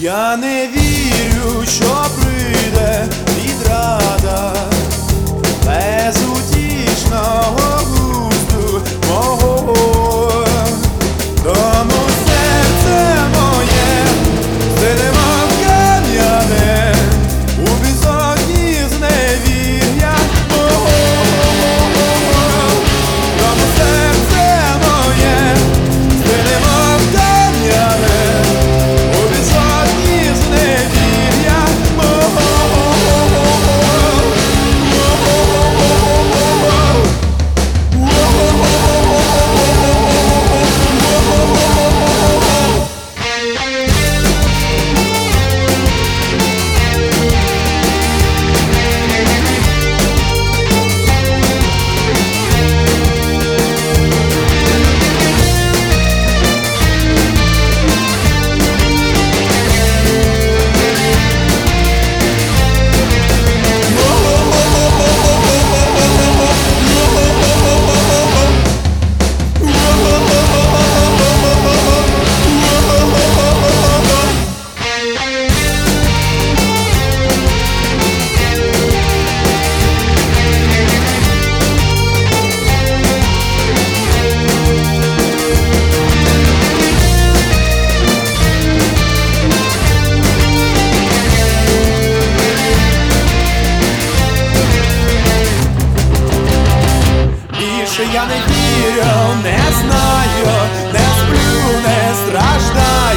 Я не вірю, що прийде відрада безутішного глузду мого. Тому серце моє сидимо кам'яне у безодні зневір'я мого. Тому серце моє сидимо кам'яне у безодні зневір'я мого. Більше я не вірю, не знаю, не сплю, не страждаю.